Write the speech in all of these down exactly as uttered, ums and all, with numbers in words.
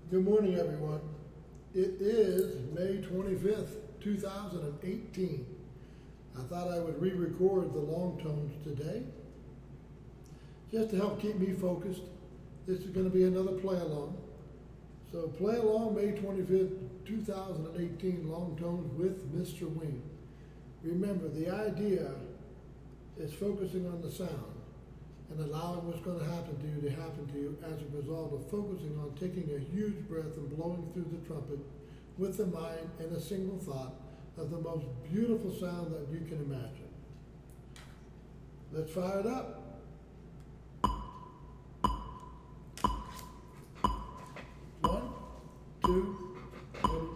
Good morning, everyone. It is May twenty-fifth, two thousand eighteen. I thought I would re-record the long tones today, just to help keep me focused. This is going to be another play along. So play along May twenty-fifth, two thousand eighteen, long tones with Mister Wing. Remember, the idea is focusing on the sound and allowing what's going to happen to you to happen to you as a result of focusing on taking a huge breath and blowing through the trumpet with the mind and a single thought of the most beautiful sound that you can imagine. Let's fire it up. One, two, three.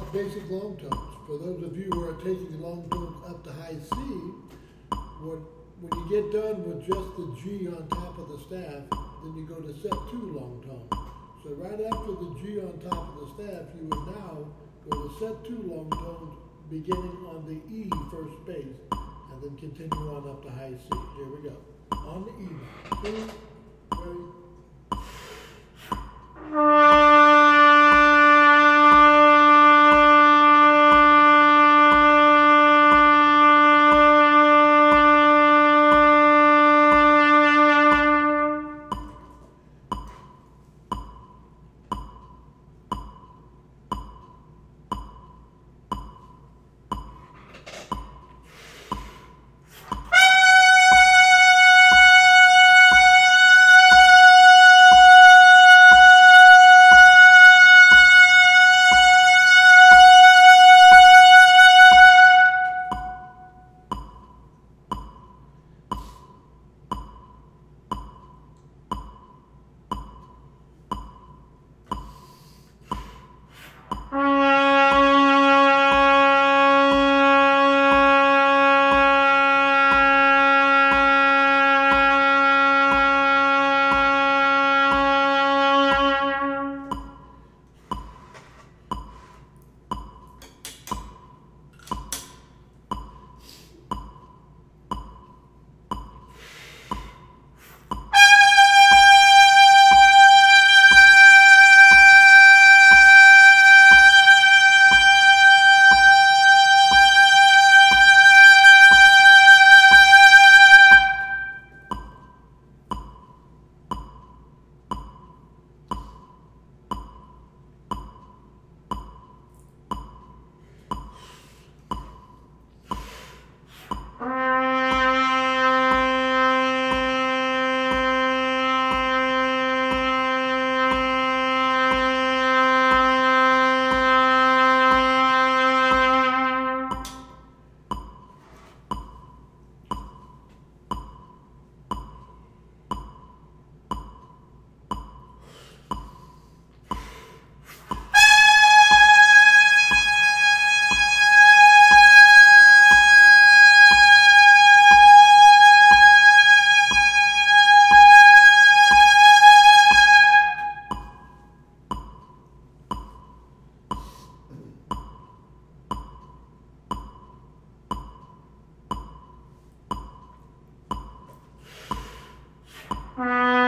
about basic long tones. For those of you who are taking long tones up to high C, what, when you get done with just the G on top of the staff, then you go to set two long tone. So right after the G on top of the staff, you would now go to set two long tones beginning on the E first bass, and then continue on up to high C. Here we go. On the E now. Two, three. Bye.